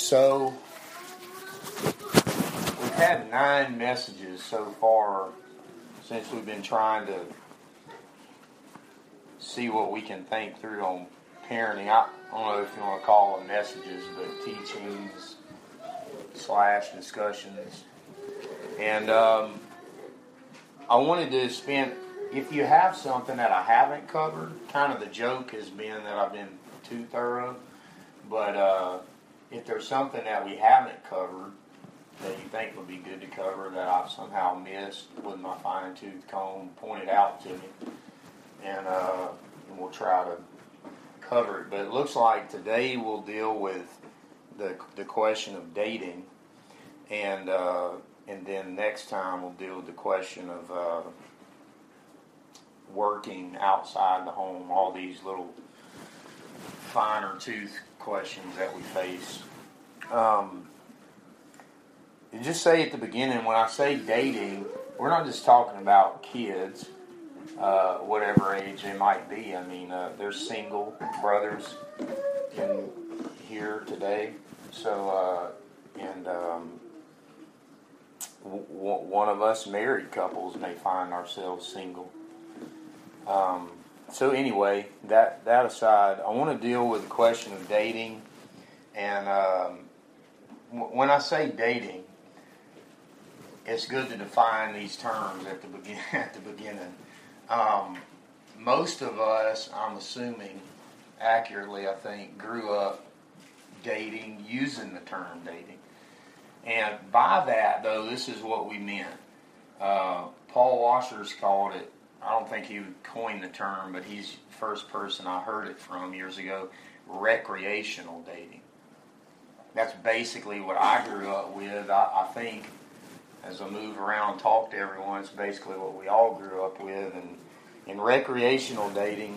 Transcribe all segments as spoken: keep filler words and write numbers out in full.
So, we've had nine messages so far since we've been trying to see what we can think through on parenting. I don't know if you want to call them messages, but teachings slash discussions. And um, I wanted to spend, if you have something that I haven't covered, kind of the joke has been that I've been too thorough, but uh, if there's something that we haven't covered that you think would be good to cover that I've somehow missed with my fine-tooth comb, point it out to me, and, uh, and we'll try to cover it. But it looks like today we'll deal with the the question of dating, and uh, and then next time we'll deal with the question of uh, working outside the home, all these little finer tooth questions that we face. Um, and just say at the beginning, when I say dating, we're not just talking about kids, uh, whatever age they might be. I mean, uh, there's single brothers in here today. So, uh, and um, w- one of us married couples may find ourselves single. Um, so anyway, that that aside, I want to deal with the question of dating. And um, w- when I say dating, it's good to define these terms at the begin at the beginning. Um, most of us, I'm assuming, accurately, I think, grew up dating, using the term dating. And by that, though, this is what we meant. Uh, Paul Washer's called it, I don't think he coined the term, but he's the first person I heard it from years ago, recreational dating. That's basically what I grew up with. I, I think as I move around and talk to everyone, it's basically what we all grew up with. And, and recreational dating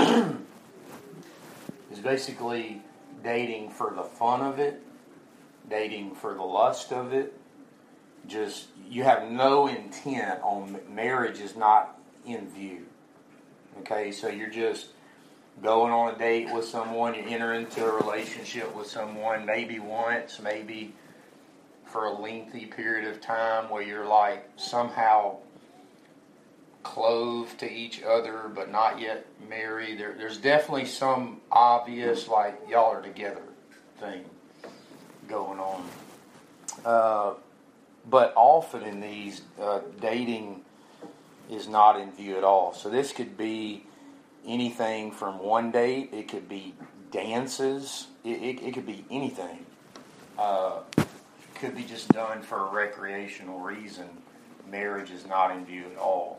is basically dating for the fun of it, dating for the lust of it. Just, you have no intent on, marriage is not in view. Okay, so you're just going on a date with someone, you enter into a relationship with someone, maybe once, maybe for a lengthy period of time where you're like somehow clove to each other but not yet married. There, there's definitely some obvious, like, y'all are together thing going on. Uh, but often in these, uh, dating is not in view at all. So this could be anything from one date. It could be dances. It, it, it could be anything. Uh, it could be just done for a recreational reason. Marriage is not in view at all.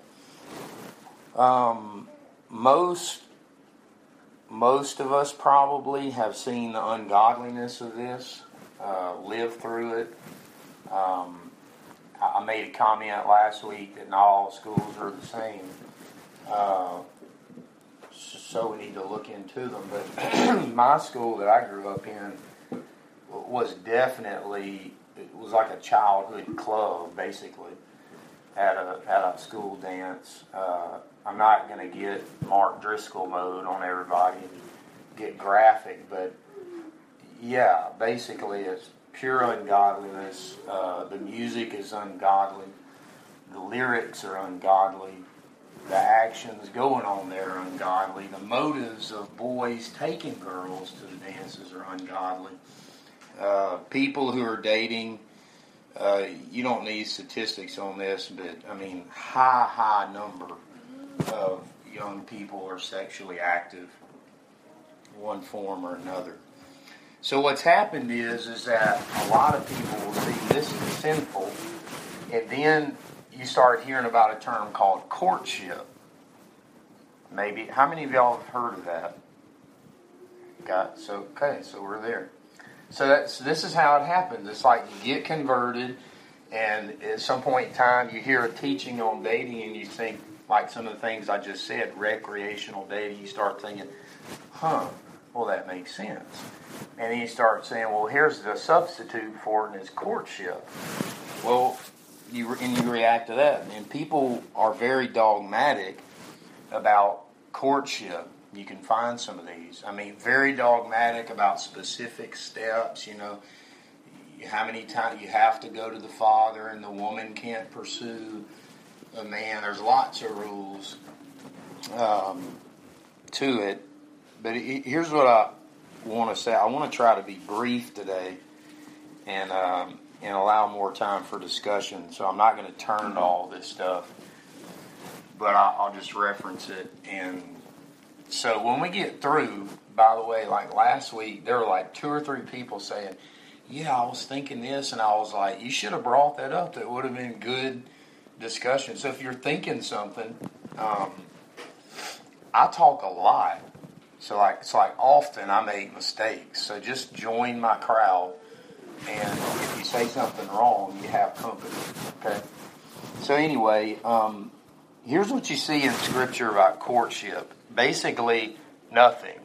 Um, most most of us probably have seen the ungodliness of this, uh, lived through it. Um, I made a comment last week that not all schools are the same, uh, so we need to look into them. But my school that I grew up in was definitely, it was like a childhood club, basically, at a at a school dance. Uh, I'm not going to get Mark Driscoll mode on everybody and get graphic, but yeah, basically it's pure ungodliness. Uh, the music is ungodly. The lyrics are ungodly. The actions going on there are ungodly. The motives of boys taking girls to the dances are ungodly. Uh, people who are dating, uh, you don't need statistics on this, but I mean, high, high number of young people are sexually active, one form or another. So what's happened is, is that a lot of people will see this is sinful, and then you start hearing about a term called courtship. Maybe, how many of y'all have heard of that? Got, so, okay, so we're there. So that's, this is how it happens. It's like you get converted, and at some point in time you hear a teaching on dating, and you think, like some of the things I just said, recreational dating, you start thinking, huh, well, that makes sense. And then you start saying, well, here's the substitute for it, and it's courtship. Well, you and you react to that. And people are very dogmatic about courtship. You can find some of these. I mean, very dogmatic about specific steps, you know. how many times you have to go to the father, and the woman can't pursue a man. There's lots of rules um, to it. But it, here's what I want to say. I want to try to be brief today and um, and allow more time for discussion. So I'm not going to turn to all this stuff, but I, I'll just reference it. And so when we get through, by the way, like last week, there were like two or three people saying, yeah, I was thinking this, and I was like, you should have brought that up. That would have been good discussion. So if you're thinking something, um, I talk a lot. So like it's like often I make mistakes. So just join my crowd, and if you say something wrong, you have company. Okay. So anyway, um, here's what you see in Scripture about courtship. Basically, nothing.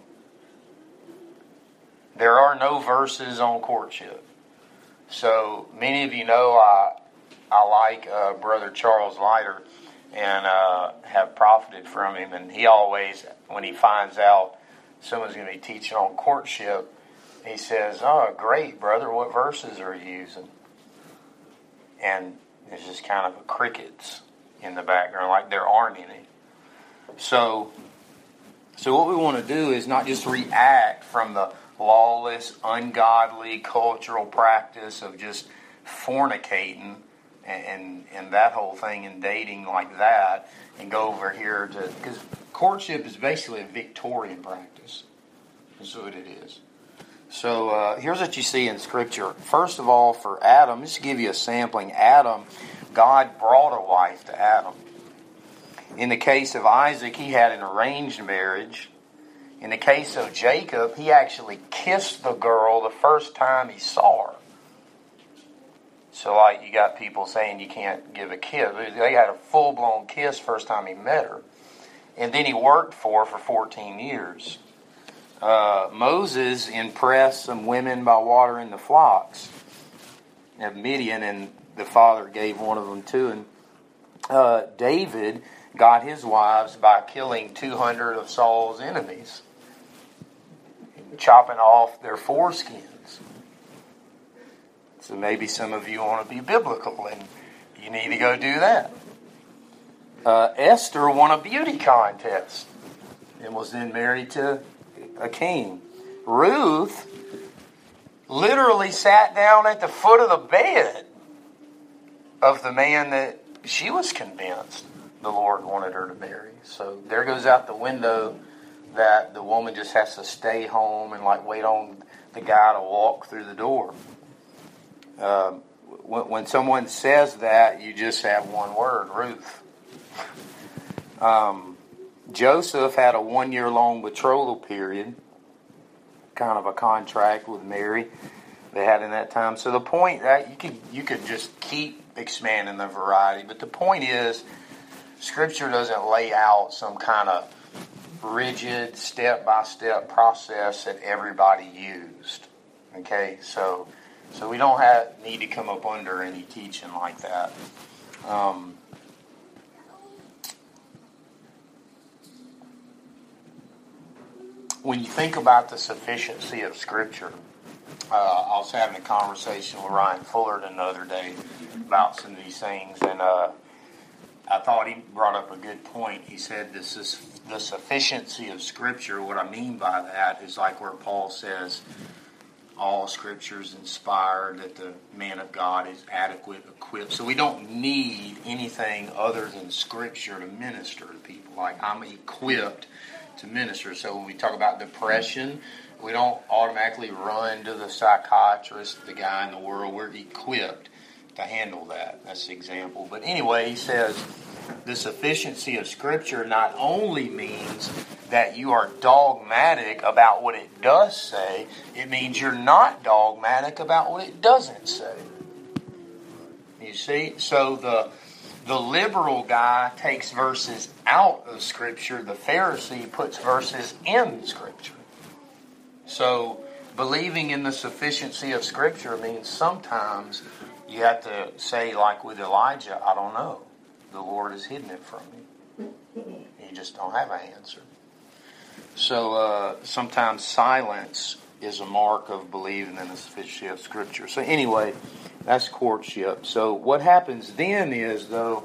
There are no verses on courtship. So many of you know I I like uh, Brother Charles Leiter and uh, have profited from him. And he always, when he finds out someone's going to be teaching on courtship, he says, oh, great, brother, what verses are you using? And there's just kind of a crickets in the background, like there aren't any. So, so what we want to do is not just react from the lawless, ungodly cultural practice of just fornicating and and that whole thing and dating like that, and go over here to, because courtship is basically a Victorian practice. That's what it is. So uh, here's what you see in Scripture. First of all, for Adam, just to give you a sampling, Adam, God brought a wife to Adam. In the case of Isaac, he had an arranged marriage. In the case of Jacob, he actually kissed the girl the first time he saw her. So like you got people saying you can't give a kiss. They had a full-blown kiss first time he met her. And then he worked for her for fourteen years. Uh, Moses impressed some women by watering the flocks of Midian, and the father gave one of them to him. Uh, David got his wives by killing two hundred of Saul's enemies, chopping off their foreskins. So maybe some of you want to be biblical, and you need to go do that. Uh, Esther won a beauty contest and was then married to a king. Ruth literally sat down at the foot of the bed of the man that she was convinced the Lord wanted her to marry. So there goes out the window that the woman just has to stay home and like wait on the guy to walk through the door. Uh, when, when someone says that, you just have one word, Ruth. Um, Joseph had a one-year-long betrothal period, kind of a contract with Mary they had in that time. So the point that you could you could just keep expanding the variety, but the point is, Scripture doesn't lay out some kind of rigid step-by-step process that everybody used. Okay, so so we don't have need to come up under any teaching like that. Um, when you think about the sufficiency of Scripture, uh, I was having a conversation with Ryan Fullerton the other day about some of these things, and uh, I thought he brought up a good point. He said this is the sufficiency of Scripture. What I mean by that is like where Paul says, all Scripture is inspired, that the man of God is adequate, equipped. So we don't need anything other than Scripture to minister to people. Like I'm equipped to minister. So when we talk about depression, we don't automatically run to the psychiatrist, the guy in the world. We're equipped to handle that. That's the example. But anyway, he says the sufficiency of Scripture not only means that you are dogmatic about what it does say, it means you're not dogmatic about what it doesn't say. You see? So the the liberal guy takes verses out of Scripture. The Pharisee puts verses in Scripture. So believing in the sufficiency of Scripture means sometimes you have to say, like with Elijah, I don't know. The Lord has hidden it from me. You just don't have an answer. So uh, sometimes silence is a mark of believing in the sufficiency of Scripture. So anyway, that's courtship. So what happens then is, though,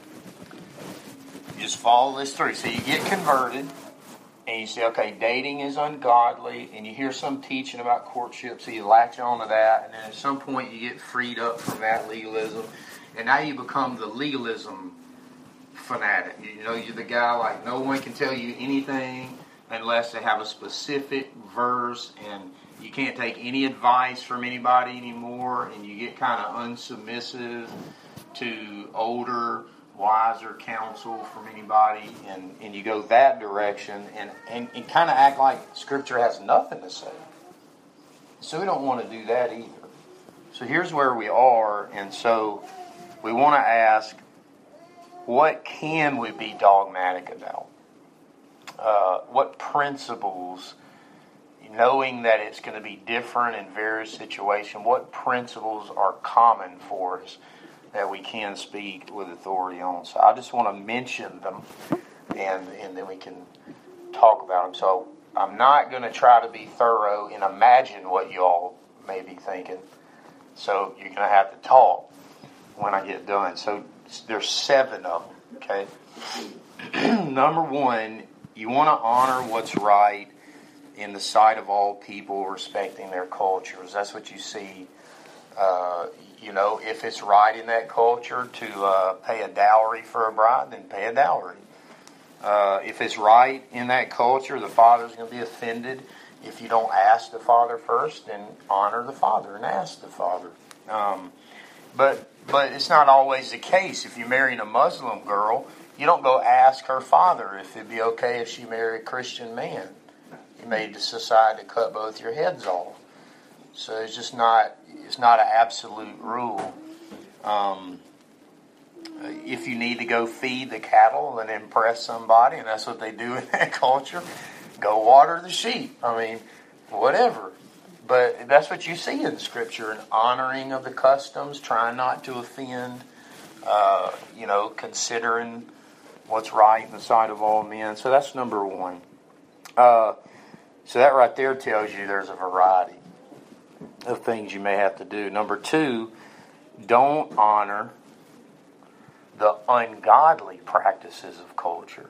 you just follow this through. So you get converted, and you say, okay, dating is ungodly, and you hear some teaching about courtship, so you latch on to that, and then at some point you get freed up from that legalism, and now you become the legalism fanatic. You know, you're the guy like no one can tell you anything unless they have a specific verse, and you can't take any advice from anybody anymore, and you get kind of unsubmissive to older, wiser counsel from anybody, and, and you go that direction, and, and, and kind of act like Scripture has nothing to say. So we don't want to do that either. So here's where we are, and so we want to ask, what can we be dogmatic about? Uh, what principles, knowing that it's going to be different in various situations, what principles are common for us that we can speak with authority on? So I just want to mention them, and, and then we can talk about them. So I'm not going to try to be thorough and imagine what you all may be thinking. So you're going to have to talk when I get done. So there's seven of them, okay? Number one, you want to honor what's right in the sight of all people, respecting their cultures. That's what you see. Uh, you know, if it's right in that culture to uh, pay a dowry for a bride, then pay a dowry. Uh, if it's right in that culture, the father's going to be offended if you don't ask the father first, then honor the father and ask the father. Um, but but it's not always the case. If you're marrying a Muslim girl, you don't go ask her father if it'd be okay if she married a Christian man. You may decide to cut both your heads off. So it's just not it's not an absolute rule. Um, if you need to go feed the cattle and impress somebody, and that's what they do in that culture, go water the sheep. I mean, whatever. But that's what you see in Scripture, an honoring of the customs, trying not to offend, uh, you know, considering what's right in the sight of all men. So that's number one. Uh, so that right there tells you there's a variety of things you may have to do. Number two, don't honor the ungodly practices of culture.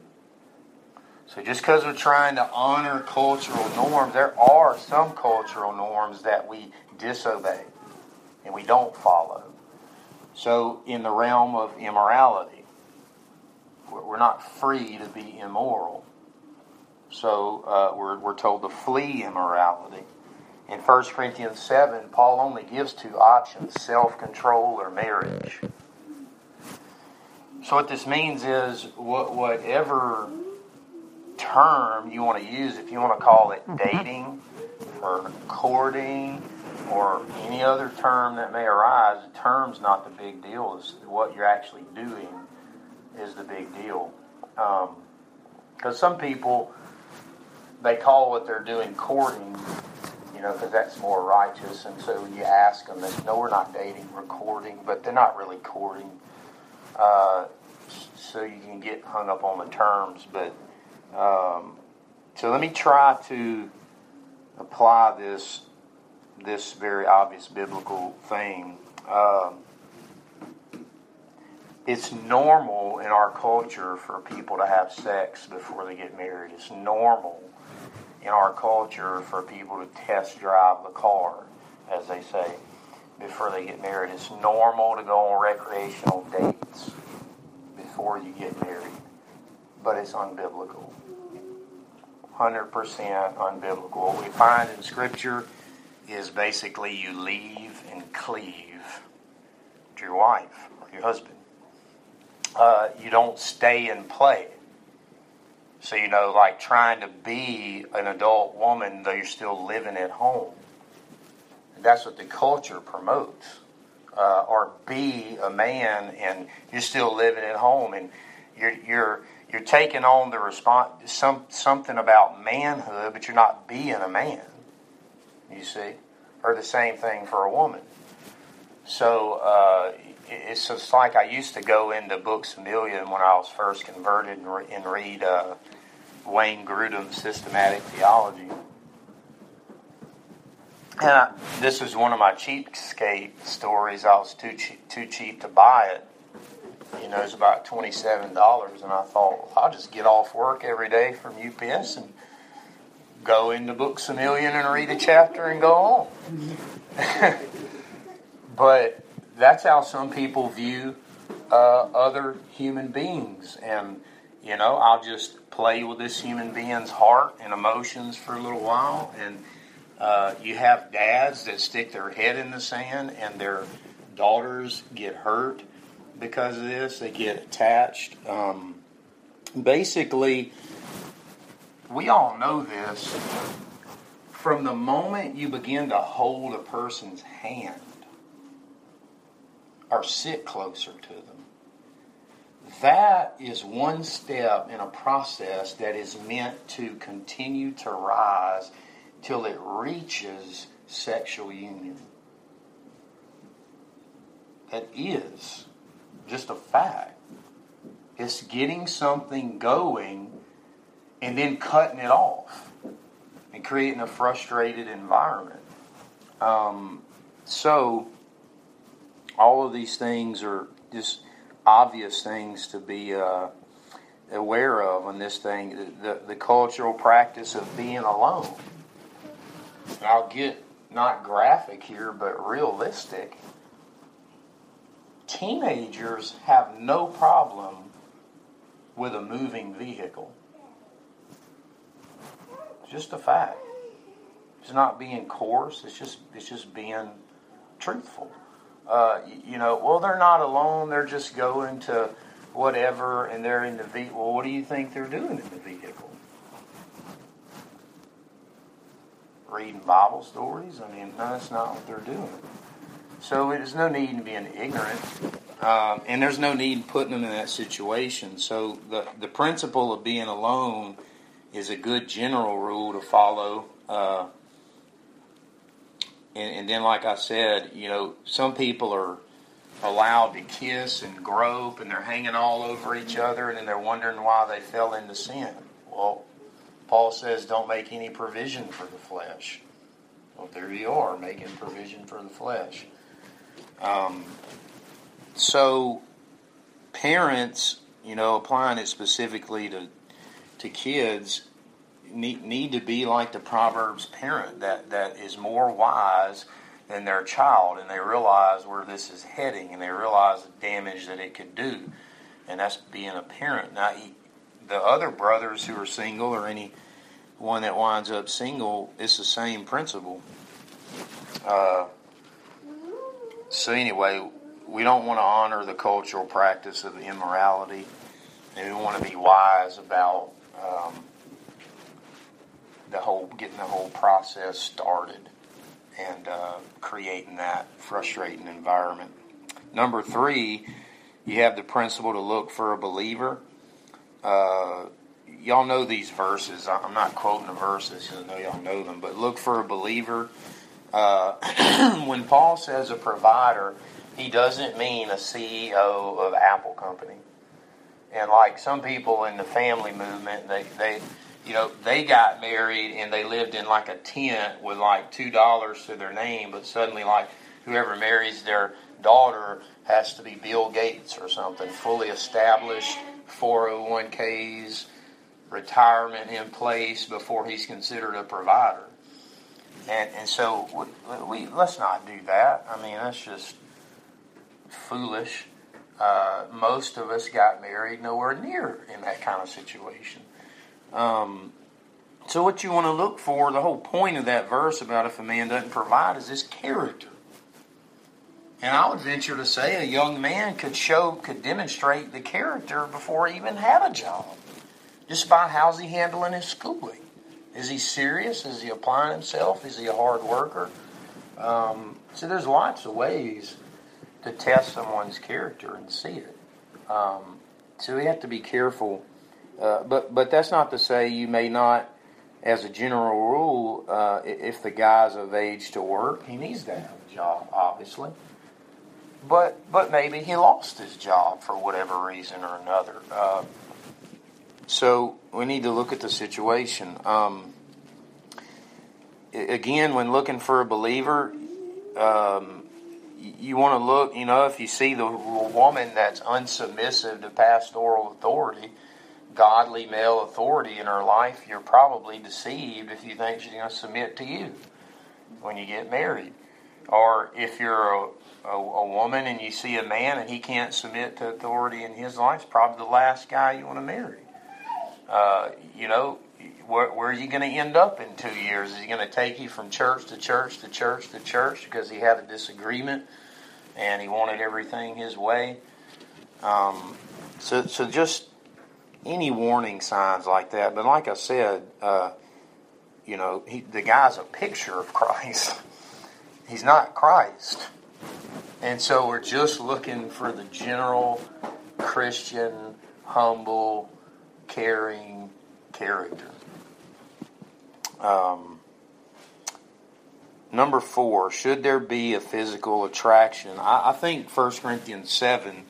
So just because we're trying to honor cultural norms, there are some cultural norms that we disobey and we don't follow. So in the realm of immorality, we're not free to be immoral. So uh, we're, we're told to flee immorality. In First Corinthians seven, Paul only gives two options, self-control or marriage. So what this means is what, whatever term you want to use, if you want to call it dating or courting or any other term that may arise, the term's not the big deal. It's what you're actually doing is the big deal. Um, because some people, they call what they're doing courting, you know, because that's more righteous. And so when you ask them, they say, no, we're not dating, we're courting, but they're not really courting. Uh, so you can get hung up on the terms. But um, so let me try to apply this this very obvious biblical thing. Um, it's normal in our culture for people to have sex before they get married. It's normal in our culture for people to test drive the car, as they say, before they get married. It's normal to go on recreational dates before you get married, but it's unbiblical. one hundred percent unbiblical. What we find in Scripture is basically you leave and cleave to your wife or your husband. Uh, you don't stay and play. So, you know, like trying to be an adult woman though you're still living at home. That's what the culture promotes. Uh, or be a man and you're still living at home and you're you're you're taking on the respons- some something about manhood, but you're not being a man. You see, or the same thing for a woman. So uh, it's just like I used to go into Books a Million when I was first converted and, re- and read uh, Wayne Grudem's Systematic Theology. And I, this was one of my cheapskate stories. I was too cheap, too cheap to buy it. You know, it's about twenty-seven dollars, and I thought, well, I'll just get off work every day from U P S and go into Books A Million and read a chapter and go home. But that's how some people view uh, other human beings. And, you know, I'll just play with this human being's heart and emotions for a little while. And uh, you have dads that stick their head in the sand and their daughters get hurt because of this. They get attached. Um, basically, we all know this. From the moment you begin to hold a person's hand or sit closer to them, that is one step in a process that is meant to continue to rise till it reaches sexual union. That is just a fact. It's getting something going and then cutting it off and creating a frustrated environment. Um, so, all of these things are just obvious things to be uh, aware of on this thing. The, the cultural practice of being alone. And I'll get not graphic here, but realistic. Teenagers have no problem with a moving vehicle. It's just a fact. It's not being coarse. It's just it's just being truthful. Uh, you, you know, well, they're not alone. They're just going to whatever, and they're in the vehicle. Well, what do you think they're doing in the vehicle? Reading Bible stories? I mean, no, that's not what they're doing. So there's no need in being ignorant, um, and there's no need in putting them in that situation. So the the principle of being alone is a good general rule to follow. Uh, and, and then, like I said, you know, some people are allowed to kiss and grope, and they're hanging all over each other, and then they're wondering why they fell into sin. Well, Paul says, don't make any provision for the flesh. Well, there you are, making provision for the flesh. Um, so, parents, you know, applying it specifically to to kids, need, need to be like the Proverbs parent that, that is more wise than their child, and they realize where this is heading, and they realize the damage that it could do, and that's being a parent. Now, he, the other brothers who are single, or any one that winds up single, it's the same principle. Uh, so anyway, we don't want to honor the cultural practice of immorality, and we want to be wise about um, the whole getting the whole process started and uh, creating that frustrating environment. Number three, you have the principle to look for a believer. Uh, y'all know these verses. I'm not quoting the verses, I know y'all know them, but look for a believer. Uh, when Paul says a provider, he doesn't mean a C E O of Apple Company. And like some people in the family movement, they, they you know, they got married and they lived in like a tent with like two dollars to their name, but suddenly like whoever marries their daughter has to be Bill Gates or something, fully established, four oh one k's, retirement in place before he's considered a provider. And and so we, we let's not do that. I mean, that's just foolish. Uh, most of us got married nowhere near in that kind of situation. Um, so what you want to look for, the whole point of that verse about if a man doesn't provide is his character. And I would venture to say a young man could show, could demonstrate the character before he even had a job. Just by how's he handling his schooling. Is he serious? Is he applying himself? Is he a hard worker? Um, so there's lots of ways to test someone's character and see it. Um, so we have to be careful. Uh, but but that's not to say you may not, as a general rule, uh, if the guy's of age to work, he needs to have a job, obviously. But but maybe he lost his job for whatever reason or another. Uh, so we need to look at the situation. Um, again, when looking for a believer, um, you want to look, you know, if you see the woman that's unsubmissive to pastoral authority, godly male authority in her life, you're probably deceived if you think she's going to submit to you when you get married. Or if you're a, a, a woman and you see a man and he can't submit to authority in his life, it's probably the last guy you want to marry. Uh, you know, where, where are you going to end up in two years? Is he going to take you from church to church to church to church because he had a disagreement and he wanted everything his way? Um, so, so just any warning signs like that. But like I said, uh, you know, he, the guy's a picture of Christ. He's not Christ. And so we're just looking for the general Christian, humble, caring character. Um, number four, should there be a physical attraction? I, I think First Corinthians seven,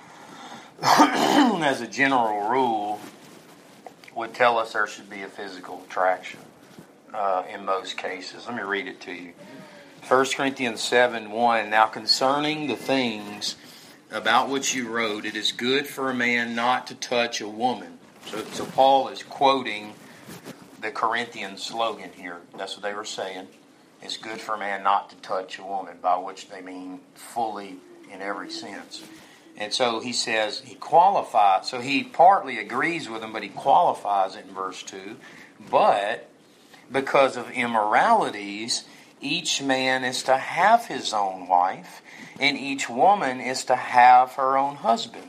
as a general rule, would tell us there should be a physical attraction uh, in most cases. Let me read it to you. First Corinthians seven one, now concerning the things about which you wrote, it is good for a man not to touch a woman. So, so Paul is quoting the Corinthian slogan here. That's what they were saying. It's good for a man not to touch a woman, by which they mean fully in every sense. And so he says, he qualifies, so he partly agrees with them, but he qualifies it in verse two. But because of immoralities, each man is to have his own wife, and each woman is to have her own husband.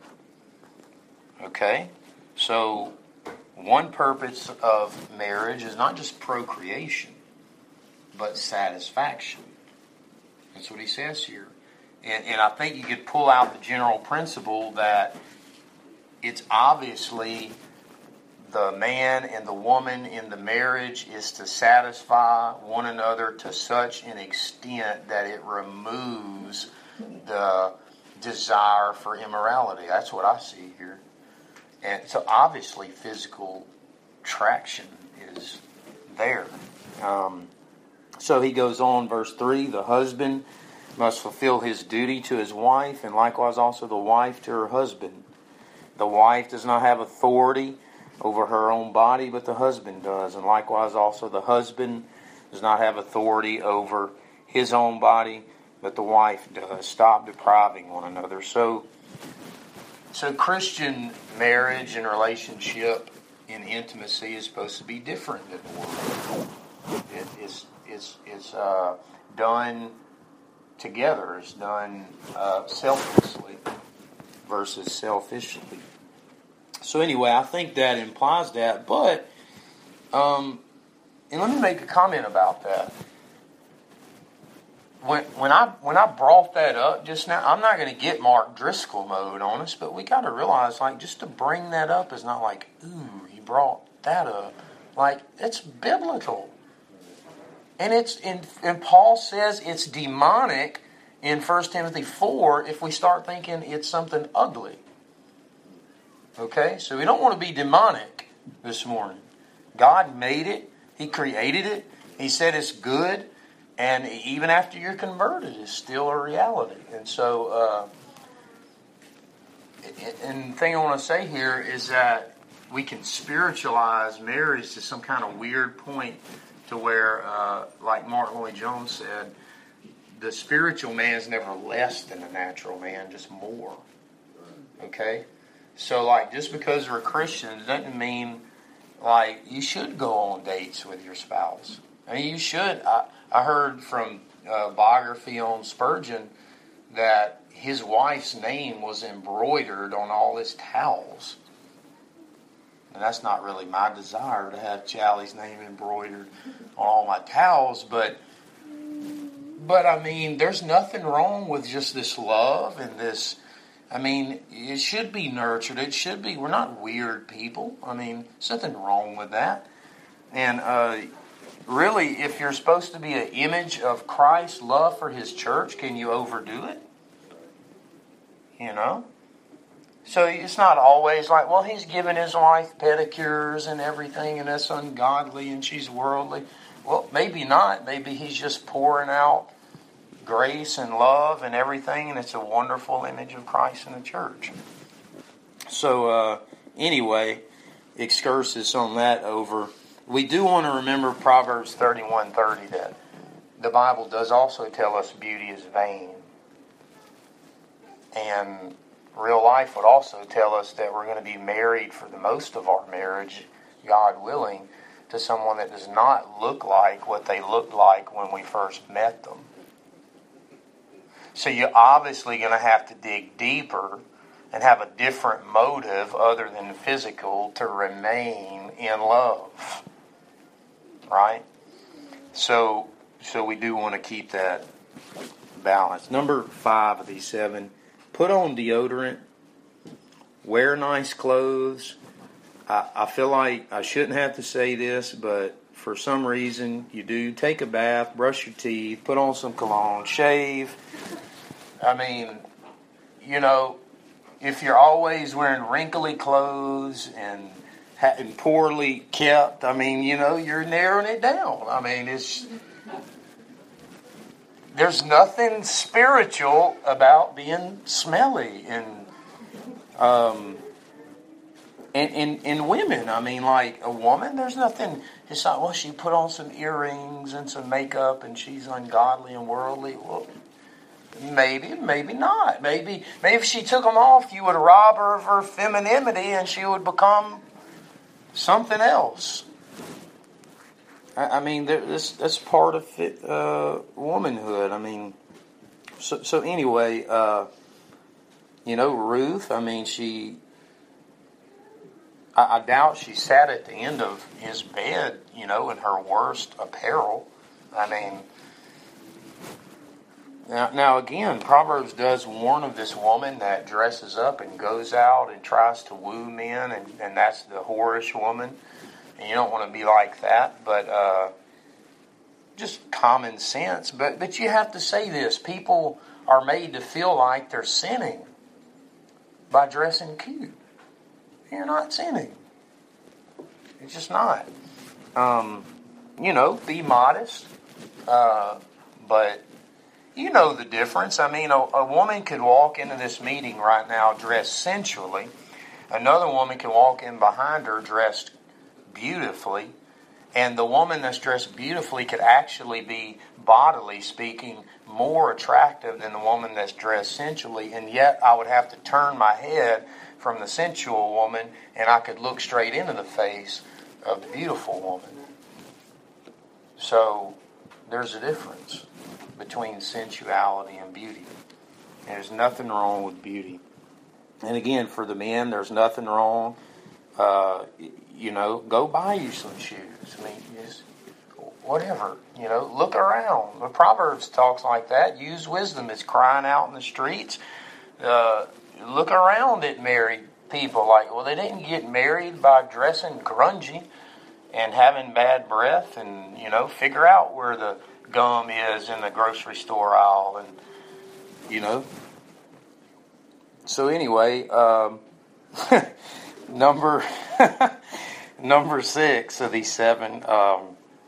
Okay? So, one purpose of marriage is not just procreation, but satisfaction. That's what he says here. And, and I think you could pull out the general principle that it's obviously the man and the woman in the marriage is to satisfy one another to such an extent that it removes the desire for immorality. That's what I see here. And so obviously physical attraction is there. Um, so he goes on, verse three, the husband must fulfill his duty to his wife, and likewise also the wife to her husband. The wife does not have authority over her own body, but the husband does. And likewise also the husband does not have authority over his own body, but the wife does. Stop depriving one another. So, so Christian marriage and relationship in intimacy is supposed to be different than the world. It is is is uh, done together. It's done uh, selflessly versus selfishly. So anyway, I think that implies that. But, um, and let me make a comment about that. When when I when I brought that up just now, I'm not going to get Mark Driscoll mode on us, but we got to realize, like, just to bring that up is not like, ooh, he brought that up. Like, it's biblical. And it's in, and Paul says it's demonic in First Timothy four if we start thinking it's something ugly. Okay? So we don't want to be demonic this morning. God made it. He created it. He said it's good. And even after you're converted, it's still a reality. And so, uh, and the thing I want to say here is that we can spiritualize marriage to some kind of weird point to where, uh, like Martin Lloyd-Jones said, the spiritual man is never less than the natural man, just more. Okay? So, like, just because we're Christians doesn't mean, like, you should go on dates with your spouse. I mean, you should. I, I heard from a biography on Spurgeon that his wife's name was embroidered on all his towels. And that's not really my desire to have Chally's name embroidered on all my towels, but but I mean, there's nothing wrong with just this love and this. I mean, it should be nurtured. It should be. We're not weird people. I mean, there's nothing wrong with that. And uh, really, if you're supposed to be an image of Christ's love for His church, can you overdo it? You know? So it's not always like, well, he's given his wife pedicures and everything, and that's ungodly, and she's worldly. Well, maybe not. Maybe he's just pouring out grace and love and everything, and it's a wonderful image of Christ in the church. So, uh, anyway, excursus on that over. We do want to remember Proverbs thirty-one thirty, that the Bible does also tell us beauty is vain. And real life would also tell us that we're going to be married for the most of our marriage, God willing, to someone that does not look like what they looked like when we first met them. So you're obviously going to have to dig deeper and have a different motive other than physical to remain in love. Right? So, so we do want to keep that balance. Number five of these seven, put on deodorant, wear nice clothes. I, I feel like I shouldn't have to say this, but for some reason you do. Take a bath, brush your teeth, put on some cologne, shave. I mean, you know, if you're always wearing wrinkly clothes and, and poorly kept, I mean, you know, you're narrowing it down. I mean, it's... There's nothing spiritual about being smelly and um and, and and women. I mean, like a woman, there's nothing. It's not, well, she put on some earrings and some makeup and she's ungodly and worldly. Well, maybe, maybe not. Maybe, maybe if she took them off, you would rob her of her femininity and she would become something else. I mean, this that's part of it, uh, womanhood. I mean, so so anyway, uh, you know, Ruth. I mean, she. I, I doubt she sat at the end of his bed, you know, in her worst apparel. I mean, now now again, Proverbs does warn of this woman that dresses up and goes out and tries to woo men, and, and that's the whorish woman. And you don't want to be like that, but uh, just common sense. But but you have to say this. People are made to feel like they're sinning by dressing cute. You're not sinning. It's just not. Um, you know, be modest. Uh, but you know the difference. I mean, a, a woman could walk into this meeting right now dressed sensually. Another woman can walk in behind her dressed beautifully, and the woman that's dressed beautifully could actually be, bodily speaking, more attractive than the woman that's dressed sensually, and yet I would have to turn my head from the sensual woman and I could look straight into the face of the beautiful woman. So there's a difference between sensuality and beauty. And there's nothing wrong with beauty. And again, for the men, there's nothing wrong. Uh, you know, go buy you some shoes. I mean, just whatever. You know, look around. The Proverbs talks like that. Use wisdom. It's crying out in the streets. Uh, look around at married people. Like, well, they didn't get married by dressing grungy and having bad breath, and you know, figure out where the gum is in the grocery store aisle, and you know. So anyway, um, number number six of these seven. Um,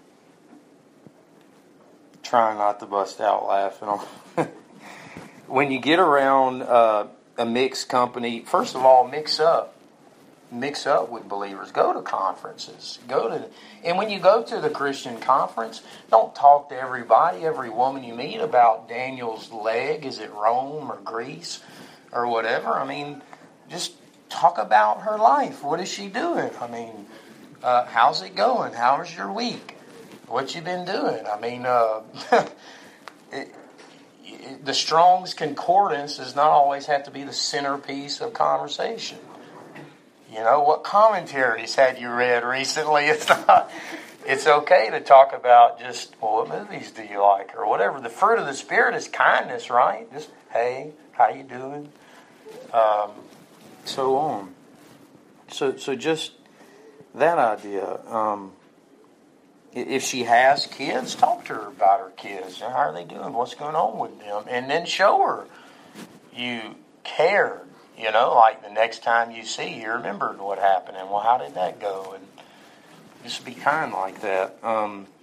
trying not to bust out laughing. When you get around uh, a mixed company, first of all, mix up. Mix up with believers. Go to conferences. Go to, and when you go to the Christian conference, don't talk to everybody, every woman you meet about Daniel's leg. Is it Rome or Greece or whatever? I mean, just talk about her life. What is she doing? I mean, uh, how's it going? How's your week? What you been doing? I mean, uh, it, it, the Strong's Concordance does not always have to be the centerpiece of conversation. You know, what commentaries had you read recently? It's not. It's okay to talk about just, well, what movies do you like or whatever. The fruit of the Spirit is kindness, right? Just, hey, how you doing? Um, so on. So, so just that idea. Um, if she has kids, talk to her about her kids. How are they doing? What's going on with them? And then show her you cared. You know, like the next time you see, you remembered what happened, and well, how did that go? And just be kind like that. Um,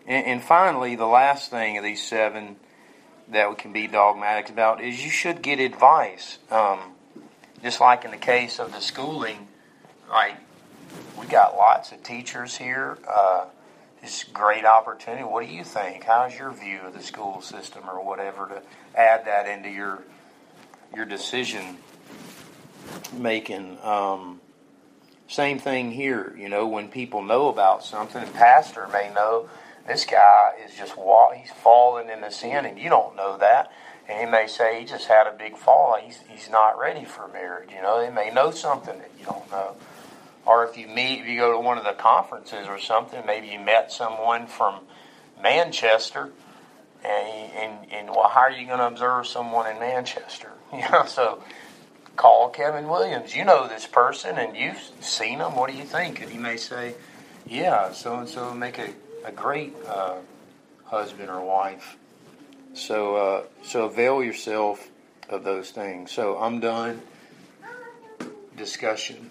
And, and finally, the last thing of these seven that we can be dogmatic about is you should get advice. Um, just like in the case of the schooling, like we got lots of teachers here. Uh, it's a great opportunity. What do you think? How's your view of the school system or whatever to add that into your your decision making? Um, same thing here. You know, when people know about something, and pastor may know this guy is just wa- he's falling into sin, and you don't know that. And he may say he just had a big fall. He's he's not ready for marriage. You know, they may know something that you don't know. Or if you meet, if you go to one of the conferences or something, maybe you met someone from Manchester, and and, and well, how are you going to observe someone in Manchester? You know, so call Kevin Williams. You know this person, and you've seen him. What do you think? And he may say, yeah, so and so make a a great uh, husband or wife. So uh, so avail yourself of those things. So I'm done. Discussion.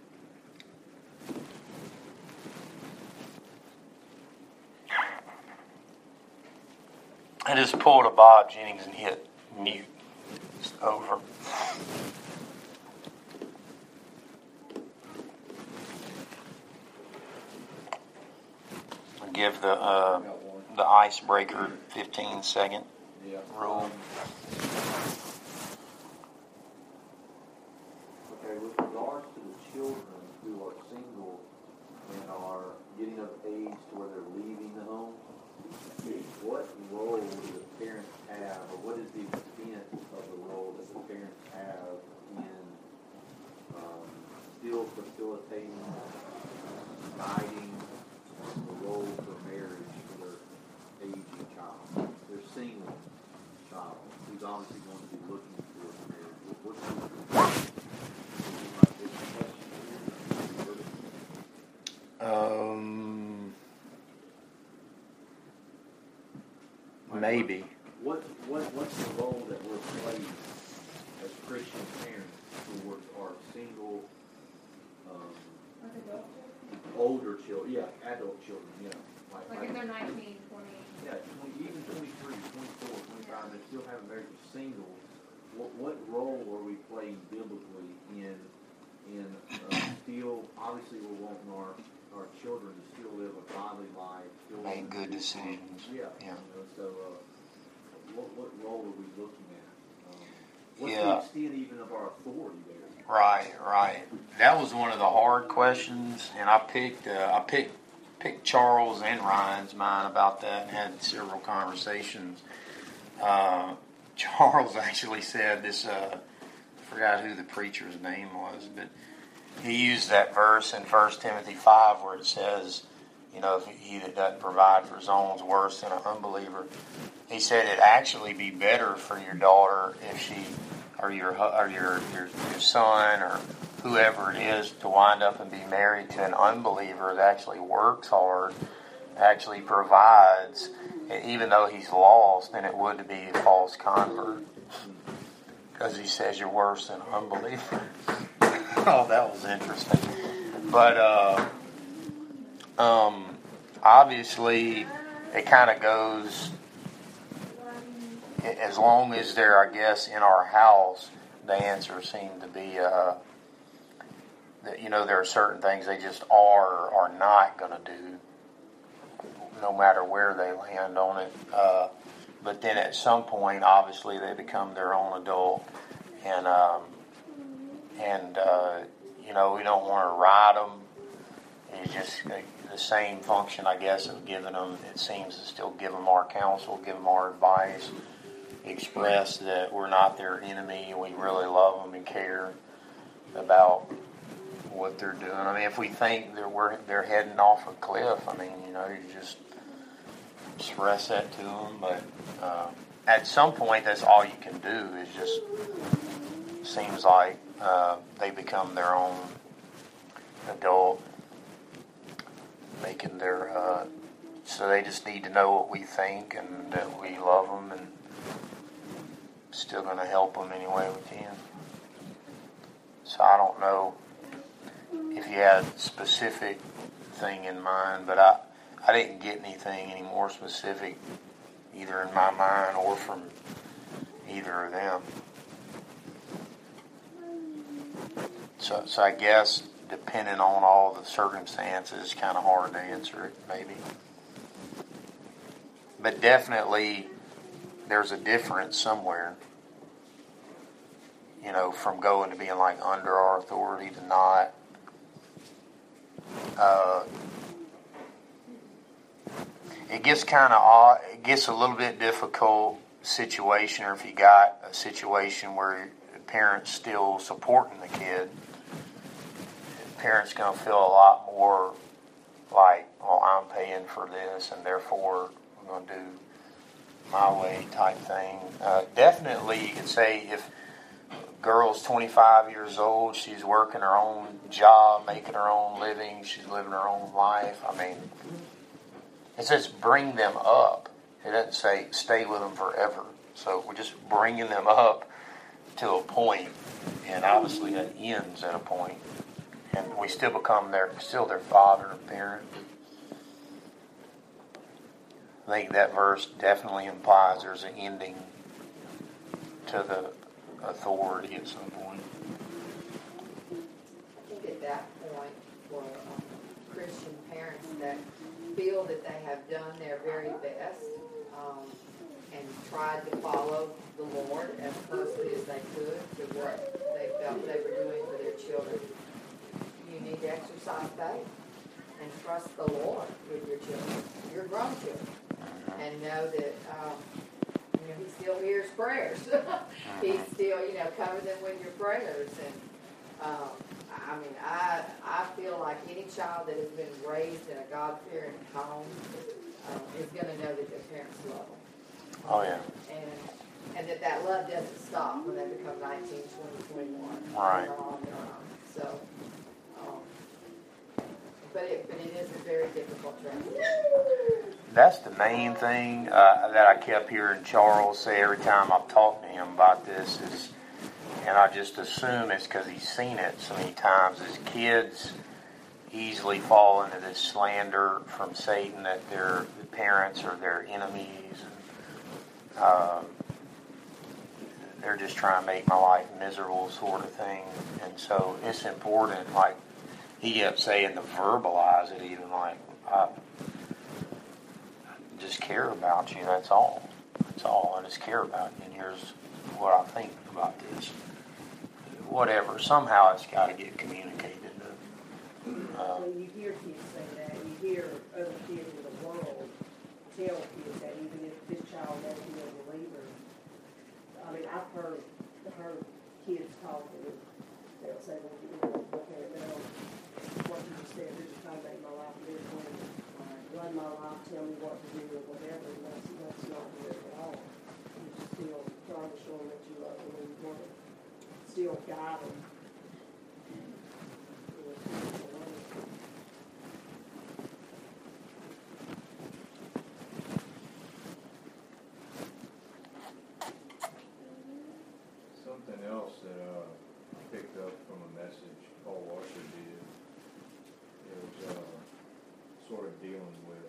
I just pulled a Bob Jennings and hit mute. It's over. Give the uh, the icebreaker fifteen second rule. Okay, with regards to the children who are single and are getting of age to where they're leaving the home, what role do the parents have, or what is the extent of the role that the parents have in um, still facilitating, guiding the role for marriage for their aging child, their single child, who's obviously going to be looking for marriage? What's the Um, maybe. What what what's the role that we're playing as Christian parents towards our single, um, older children? Yeah, adult children. Yeah, like, like if they're nineteen, twenty. Yeah, twenty, even twenty-three, twenty-four, twenty-five. They still haven't married. Single. What what role are we playing biblically in in uh, still? Obviously, we're wanting our our children to still live a godly life, still make good decisions. Yeah, yeah. You know, so uh, what what role are we looking at? Um, what's yeah. the extent even of our authority there? Right, right. That was one of the hard questions, and I picked uh, I picked picked Charles and Ryan's mind about that, and had several conversations. Uh, Charles actually said this. Uh, I forgot who the preacher's name was, but he used that verse in First Timothy five where it says, you know, if he that doesn't provide for his own is worse than an unbeliever. He said it'd actually be better for your daughter if she, or your or your your, your son, or whoever it is, to wind up and be married to an unbeliever that actually works hard, actually provides, even though he's lost, than it would to be a false convert. Because he says you're worse than an unbeliever. Oh, that was interesting. But uh, um, obviously, it kind of goes, as long as they're, I guess, in our house, the answer seemed to be, uh, that, you know, there are certain things they just are or are not going to do, no matter where they land on it. Uh, but then at some point, obviously, they become their own adult. And, um, and uh, you know, we don't want to ride them. It's just the same function, I guess, of giving them, it seems to still give them our counsel, give them our advice, express that we're not their enemy, we really love them and care about what they're doing. I mean, if we think they're, we're, they're heading off a cliff, I mean, you know, you just express that to them. But uh, at some point, that's all you can do, is just, seems like uh, they become their own adult, making their, uh, so they just need to know what we think and that we love them and still going to help them any way we can. So I don't know if you had a specific thing in mind, but I, I didn't get anything any more specific, either in my mind or from either of them. So, so I guess depending on all the circumstances, it's kind of hard to answer it, maybe. But definitely, there's a difference somewhere. You know, from going to being like under our authority to not. Uh, it gets kind of odd. It gets a little bit difficult situation, or if you got a situation where the parent's still supporting the kid, the parent's going to feel a lot more like, well, I'm paying for this, and therefore I'm going to do my way type thing. Uh, definitely, you could say if girl's twenty-five years old, she's working her own job, making her own living, she's living her own life. I mean, it says bring them up. It doesn't say stay with them forever. So we're just bringing them up to a point, and obviously that ends at a point, and we still become their still their father and parent. I think that verse definitely implies there's an ending to the authority at some point. I think at that point, for um, Christian parents that feel that they have done their very best um, and tried to follow the Lord as closely as they could to what they felt they were doing for their children, you need to exercise faith and trust the Lord with your children, your grown children, and know that um, you know, He still hears prayers. He still, you know, cover them with your prayers. And um, I mean, I I feel like any child that has been raised in a God-fearing home um, is going to know that their parents love them. Oh yeah. And and that that love doesn't stop when they become nineteen, twenty, twenty-one. Right. They're all on their own. So, um, but it but it is a very difficult transition. That's the main thing uh, that I kept hearing Charles say every time I've talked to him about this is, and I just assume it's because he's seen it so many times, is kids easily fall into this slander from Satan that their parents are their enemies, and uh, they're just trying to make my life miserable sort of thing. And so it's important, like he kept saying, to verbalize it even, like, I just care about you, that's all. That's all, I just care about you, and here's what I think about this. Whatever, somehow it's got to get communicated. Uh, When you hear kids say that, you hear other kids in the world tell kids that even if this child may be a believer. I mean, I've heard heard kids talking. They'll say, well, you know, okay, now, what you just said, this is trying to make my life miserable, run my life, tell me what to do or whatever, and that's, that's not good at all. You're still trying to show them that you love them and you want to still guide them. Something else that uh, I picked up from a message Paul Washer did is uh, sort of dealing with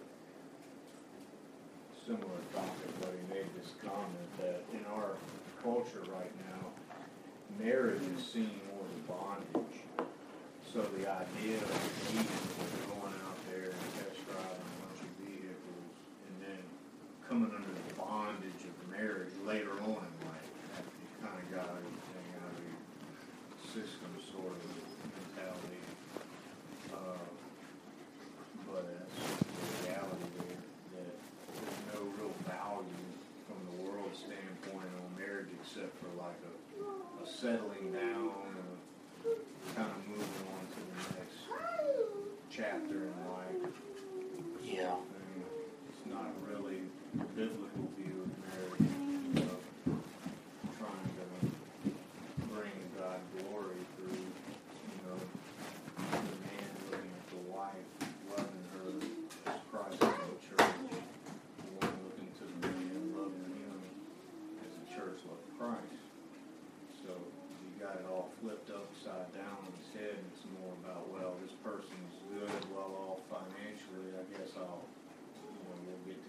similar topic, but he made this comment that in our culture right now, marriage is seen more as bondage. So the idea of meeting, going out there and test driving a bunch of vehicles, and then coming under the bondage of marriage later on in life, after you kind of got everything out of your system, sort of mentality. Uh, but that's the reality there, that there's no real value from the world standpoint on marriage except for like a, a settling down and kind of moving on to the next chapter in life. yeah. And it's not really a biblical view of marriage, you know, trying to bring God glory through, you know, the man looking at the wife, loving her as Christ loved the church, the one looking to the man, loving him as the church loved Christ. So you got it all flipped upside down on its head, and it's more about, well, this person's good, well off financially, I guess I'll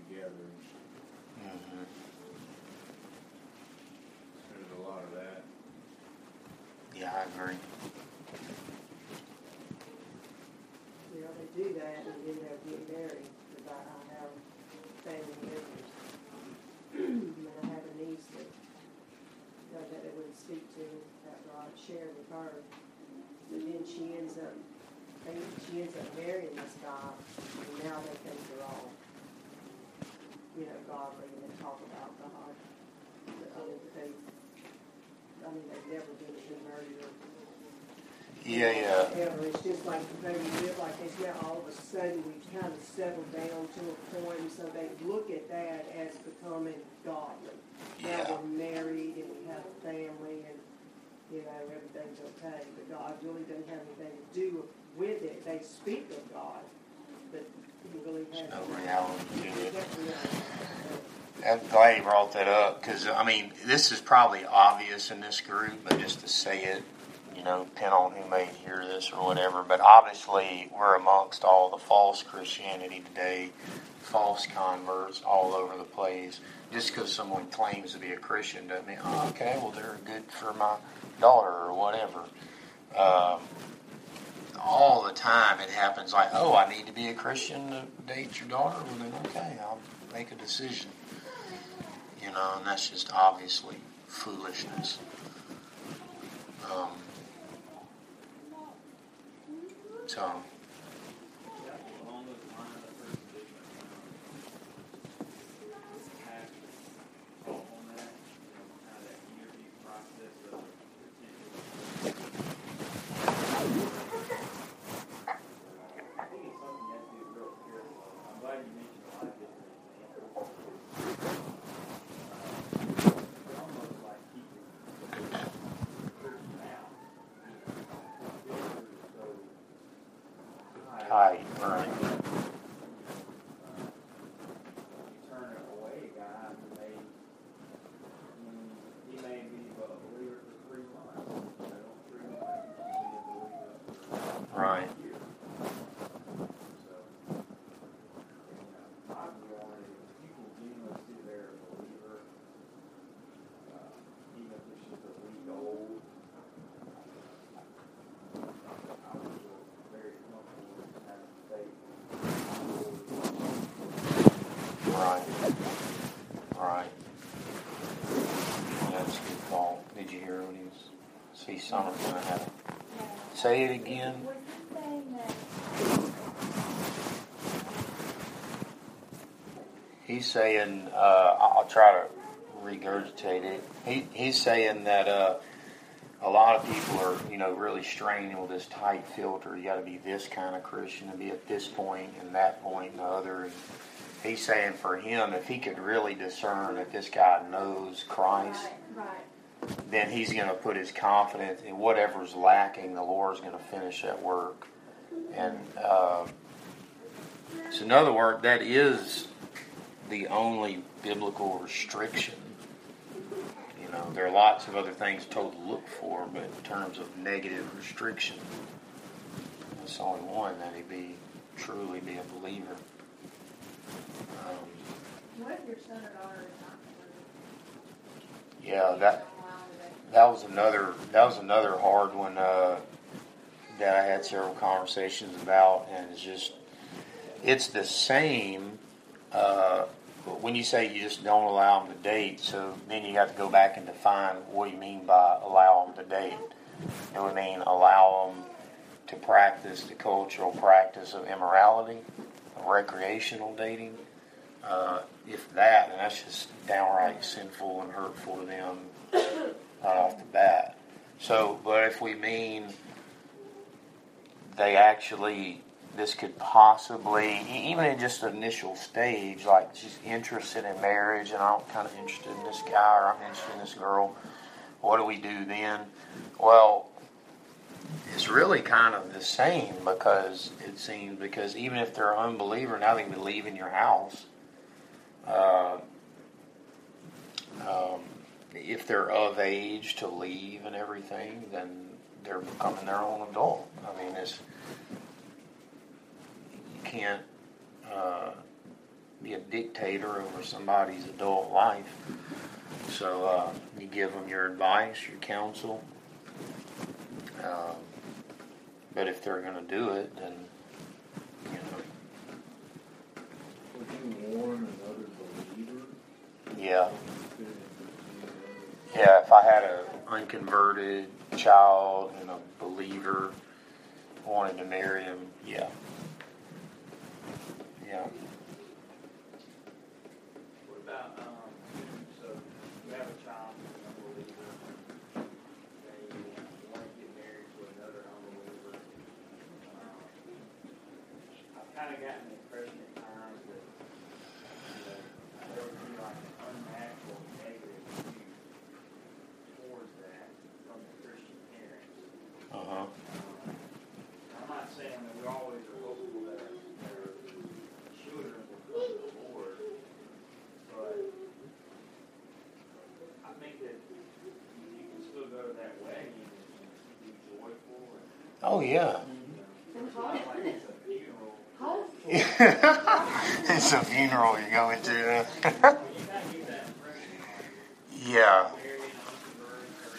together. Mm-hmm. There's a lot of that. Yeah, I agree. You know, they do that and then they'll get married, because I, I have family members. And I have a niece that, you know, that they wouldn't speak to after I shared with her. But then she ends up, they, she ends up marrying this guy, and now they think they're all, you know, godly, and they talk about God. But, I mean, they, I mean, they've never been a converted. Yeah, yeah. Ever. It's just like maybe live like this now. All of a sudden, we've kind of settled down to a point, and so they look at that as becoming godly. Yeah. Now we're married and we have a family, and you know everything's okay. But God really doesn't have anything to do with it. They speak of God, but He really has No reality to it. Definitely I'm glad you brought that up, because, I mean, this is probably obvious in this group, but just to say it, you know, depending on who may hear this or whatever, but obviously we're amongst all the false Christianity today, false converts all over the place. Just because someone claims to be a Christian doesn't mean, oh, okay, well, they're good for my daughter or whatever. Um, all the time it happens like, oh, I need to be a Christian to date your daughter? Well, then, okay, I'll make a decision. You know, and that's just obviously foolishness. Um, so, Along those lines, I've heard some different, um, pastors on that, you know, kind of that interview process of potential. I think it's something you have to be real careful of. I'm glad you mentioned a lot of different examples. Uh, it's almost like keeping the person out, you know, filters so tight, right. you turn away a guy who may, mm, he may be a believer for three months. You know, three months, he may be a believer for Right. a year. So, you know, my view on it is if people genuinely see they're a believer, uh, even if it's just a week old, I would feel very comfortable with having faith. Right. Right. That's a good call. Did you hear what he was? See, Summer's going to have it. Say it again. Was he saying that He's saying, uh, I'll try to regurgitate it. He, he's saying that uh, a lot of people are, you know, really straining with this tight filter. You got to be this kind of Christian and be at this point and that point and the other. And he's saying for him, if he could really discern that this guy knows Christ, right, right. then he's going to put his confidence in whatever's lacking. The Lord's going to finish that work. And uh, so, in other words, that is the only biblical restriction. You know, there are lots of other things told to look for, but in terms of negative restriction, that's only one, that he be truly be a believer. Um, What if your son or daughter is not converted? yeah, that that was another that was another hard one uh, that I had several conversations about, and it's just it's the same. Uh, when you say you just don't allow them to date, so then you have to go back and define what you mean by allow them to date. It would mean allow them to practice the cultural practice of immorality, recreational dating. Uh, if that, then that's just downright sinful and hurtful to them right off the bat. So, but if we mean they actually, this could possibly, even in just an initial stage, like she's interested in marriage and I'm kind of interested in this guy or I'm interested in this girl, what do we do then? Well, it's really kind of the same, because it seems, because even if they're an unbeliever, now they can be leaving your house. Uh, um, if they're of age to leave and everything, then they're becoming their own adult. I mean, it's, you can't, uh, be a dictator over somebody's adult life. So uh, you give them your advice, your counsel. Um, but if they're going to do it, then, you know. Would you warn another believer? Yeah. Yeah, if I had an unconverted child and a believer wanted to marry him, yeah. Yeah. What about, um, so you have a child who's an unbeliever, they want to get married to another unbeliever. Um, I've kind of gotten the impression at times that, you know, there would be like an unnatural negative view towards that from the Christian parents. Uh-huh. Um, I'm not saying that we always are hopeful that their children will come to the Lord, but I think that you can still go that way and be joyful. And, Oh, yeah. you know, it's not like it's a funeral. It's a funeral you're going to. But you kind of get that impression, like, Yeah. married and unconverted, or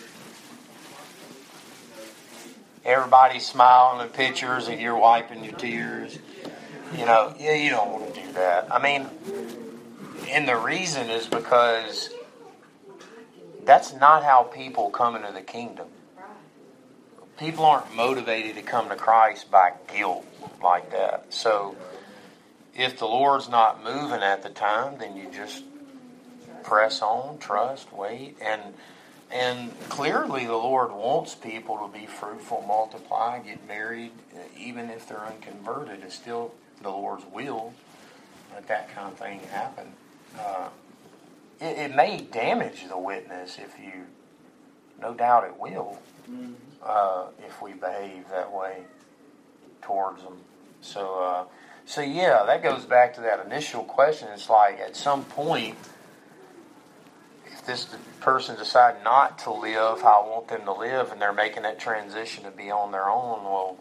you know, Everybody smiling in pictures and you're wiping your tears. You know, yeah, you don't want to do that. I mean, and the reason is because that's not how people come into the kingdom. People aren't motivated to come to Christ by guilt like that. So if the Lord's not moving at the time, then you just press on, trust, wait, and and clearly the Lord wants people to be fruitful, multiply, get married, even if they're unconverted. It's still the Lord's will that that kind of thing happen. Uh, it, it may damage the witness if you, no doubt it will, uh, if we behave that way towards them. So, uh, so yeah, that goes back to that initial question. It's like at some point, if this person decides not to live how I want them to live, and they're making that transition to be on their own, well,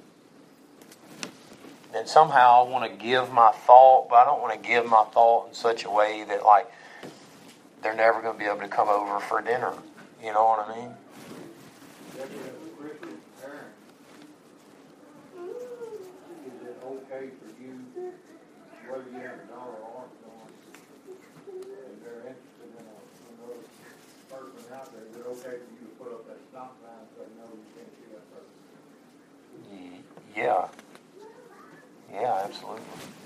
then somehow I want to give my thought, but I don't want to give my thought in such a way that, like, they're never going to be able to come over for dinner. You know what I mean? That's a Christian parent. Is it okay for you, whether you have a daughter or son, and they're interested in a, another person out there, is it okay for you to put up that stop sign and say, no, you can't see that person? Yeah. Yeah, absolutely.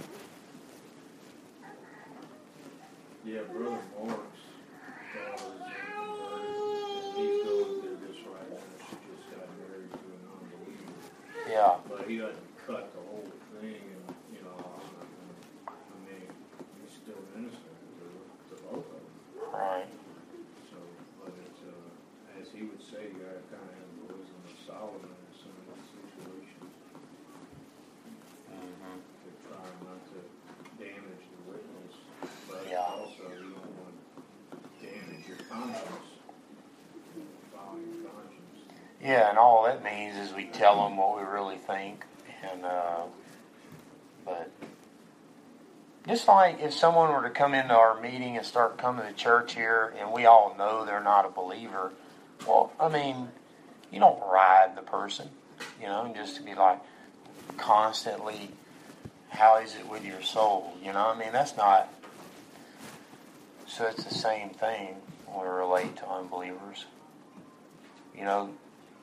Yeah, Brother Mark's daughter is unconverted, and he's going through this right now. She just got married to an unbeliever. Yeah. But he doesn't cut the whole thing, and, you know, I'm not gonna, I mean, he's still innocent to, to both of them. Right. So, but it's, uh, as he would say, you gotta kind of have the wisdom of Solomon in some of these situations. Mm-hmm. To try not to damage the witness, but Yeah. also you don't want to damage your conscience, follow your conscience. Yeah, and all that means is we tell them what we really think, and uh, but just like if someone were to come into our meeting and start coming to church here, and we all know they're not a believer, well, I mean, you don't ride the person, you know, just to be like constantly, how is it with your soul? You know, I mean, that's not. So it's the same thing when we relate to unbelievers. You know,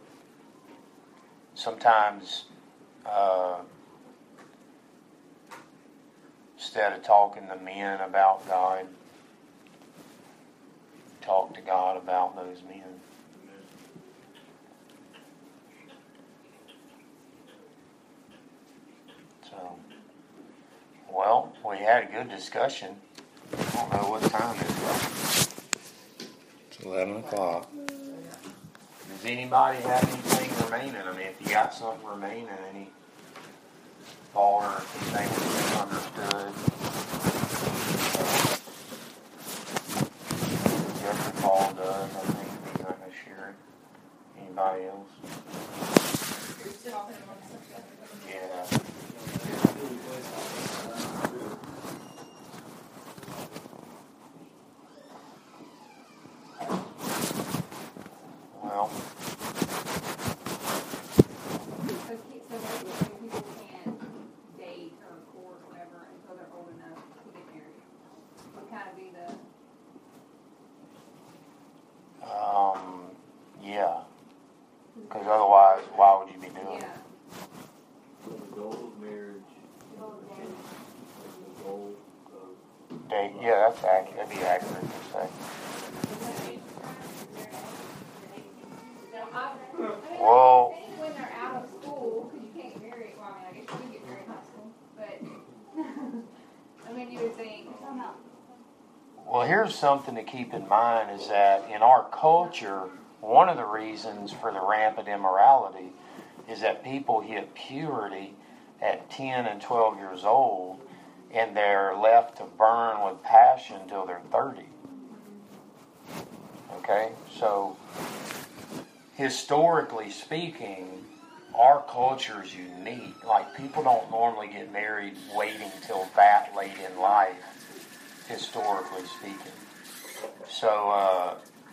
sometimes uh, instead of talking to men about God, talk to God about those men. So, well, we had a good discussion. I don't know what time it is. It's eleven o'clock. Does anybody have anything remaining? I mean, if you got something remaining, any thought or anything misunderstood, Jeffrey Paul does, I think he's not going to share it. Anybody else? You're still talking about something. Yeah. Yeah, that's accurate. That'd be accurate to say. Well, I think when they're out of school, because you can't marry, well, I mean, I guess you can get married in high school, but, I mean, you would think, well, here's something to keep in mind is that in our culture, one of the reasons for the rampant immorality is that people hit puberty at ten and twelve years old, and they're left to burn with passion until they're thirty. Okay? So, historically speaking, our culture is unique. Like, people don't normally get married waiting till that late in life, historically speaking. So, uh,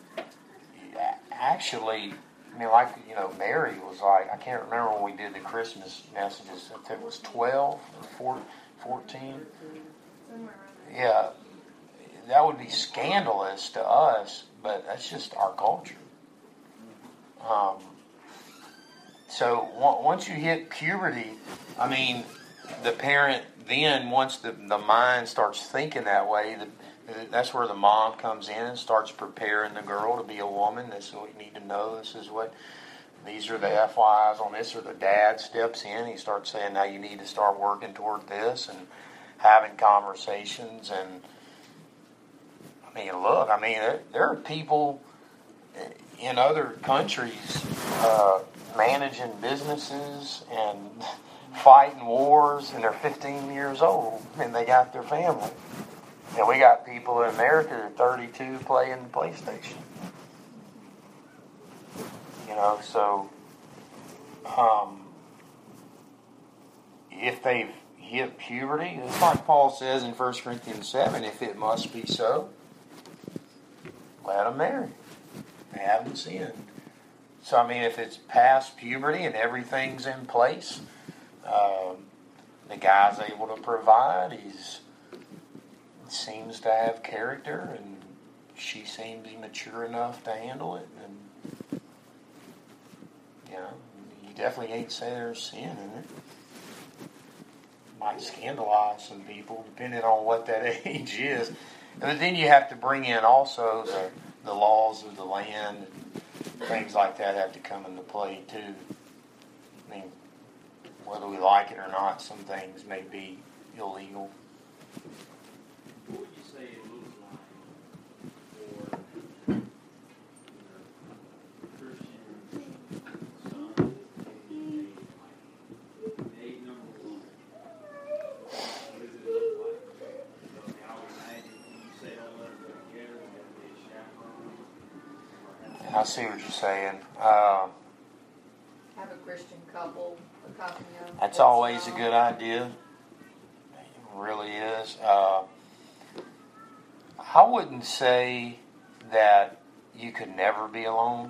actually, I mean, like, you know, Mary was like, I can't remember when we did the Christmas messages, if it was twelve or fourteen. somewhere around Yeah, that would be scandalous to us, but that's just our culture. Um, so once you hit puberty, I mean, the parent then, once the, the mind starts thinking that way, the, that's where the mom comes in and starts preparing the girl to be a woman. This is what you need to know. This is what, these are the F Y Is on this, or the dad steps in. He starts saying, now you need to start working toward this and having conversations. And, I mean, look, I mean, there, there are people in other countries uh, managing businesses and fighting wars, and they're fifteen years old, and they got their family. And we got people in America that are thirty-two playing the PlayStation. You know, so um, if they've hit puberty, it's like Paul says in First Corinthians seven, if it must be so, let them marry. They haven't sinned. So, I mean, if it's past puberty and everything's in place, um, the guy's able to provide, he's seems to have character, and she seems mature enough to handle it, and you know, you definitely can't say there's sin in it. Might scandalize some people depending on what that age is. And then you have to bring in also the, the laws of the land, and things like that have to come into play too. I mean, whether we like it or not, some things may be illegal. What would you say it looks like for, you know, Christian son in like age number one? What does it look like? So, I mean, I would imagine when you say don't let them go together, there's going to be a chaperone. I see what you're saying. Uh, Have a Christian couple accompany them. that's always a good idea. It really is. Uh, I wouldn't say that you could never be alone.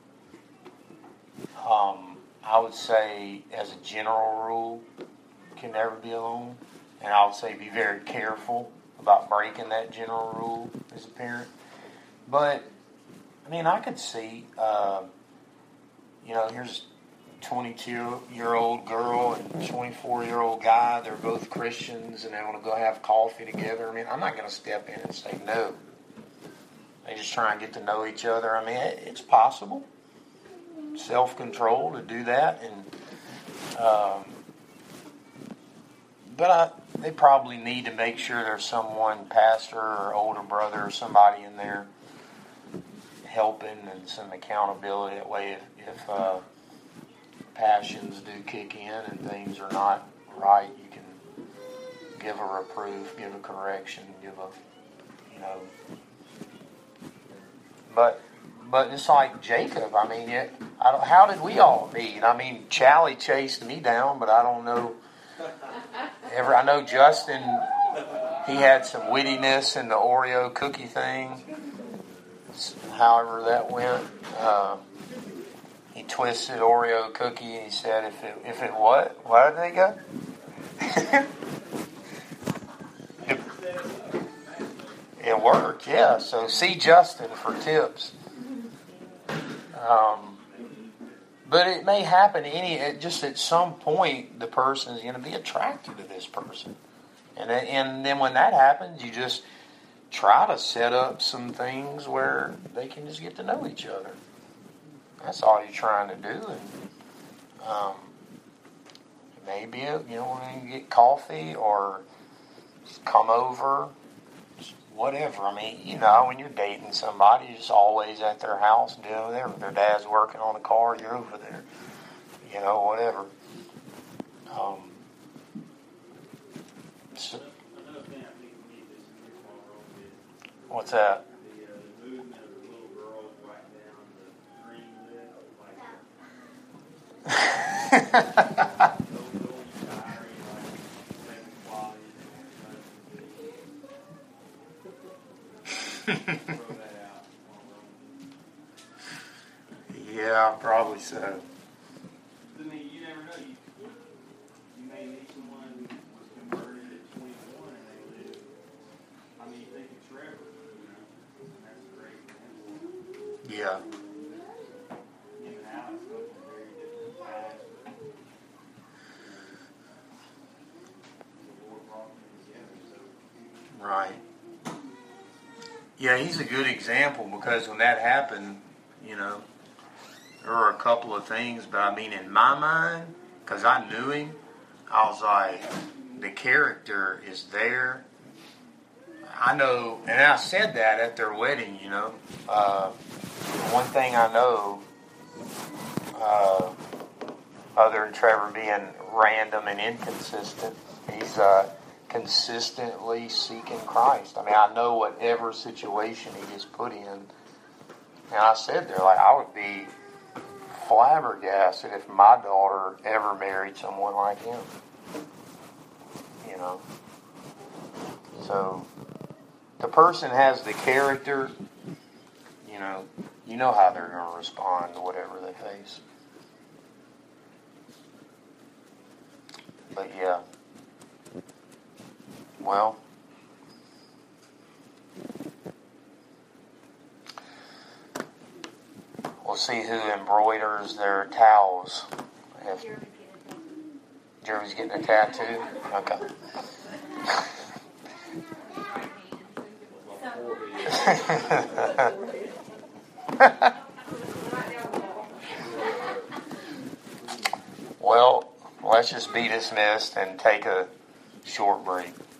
Um, I would say, as a general rule, you can never be alone. And I would say be very careful about breaking that general rule as a parent. But, I mean, I could see, uh, you know, here's a twenty-two-year-old girl and twenty-four-year-old guy. They're both Christians, and they want to go have coffee together. I mean, I'm not going to step in and say no. They just try and get to know each other. I mean, it, it's possible. Self-control to do that. and um, But I, they probably need to make sure there's someone, pastor or older brother or somebody in there helping, and some accountability. That way, if, if uh, passions do kick in and things are not right, you can give a reproof, give a correction, give a, you know. But but it's like Jacob. I mean, it, I don't, how did we all meet? I mean, Charlie chased me down, but I don't know. Ever, I know Justin, he had some wittiness in the Oreo cookie thing. However that went, uh, he twisted Oreo cookie and he said, "If it, if it what? Why did they go?" It worked, yeah. So see Justin for tips. Um, but it may happen any just at some point. The person is going to be attracted to this person, and and then when that happens, you just try to set up some things where they can just get to know each other. That's all you're trying to do. And um, maybe, you know, when you get coffee or just come over, just whatever. I mean, you know, when you're dating somebody, you're just always at their house doing whatever. Their dad's working on the car, you're over there. You know, whatever. Um, so, Another thing I think we need this in this one is what's that? the, uh, the movement of the little girls right down the green list, like those little diary, like seven qualities and throw that out. Yeah, probably so. I mean, you never know. You, you may meet someone who was converted at twenty-one and they live. I mean, you think of Trevor, you know, and that's a great example. Yeah. Him and Alex go from very different paths. But, you know, the Lord brought them together. So Right. Yeah, he's a good example because when that happened, you know, there were a couple of things, but I mean, in my mind, because I knew him, I was like, the character is there. I know, and I said that at their wedding, you know. Uh, one thing I know, uh, other than Trevor being random and inconsistent, he's uh, consistently seeking Christ. I mean, I know whatever situation he gets put in, and I said there, like, I would be flabbergasted if my daughter ever married someone like him. You know. So, the person has the character, you know, you know how they're going to respond to whatever they face. But yeah. Well, we'll see who embroiders their towels. If Jeremy's getting a tattoo? Okay. Well, let's just be dismissed and take a short break.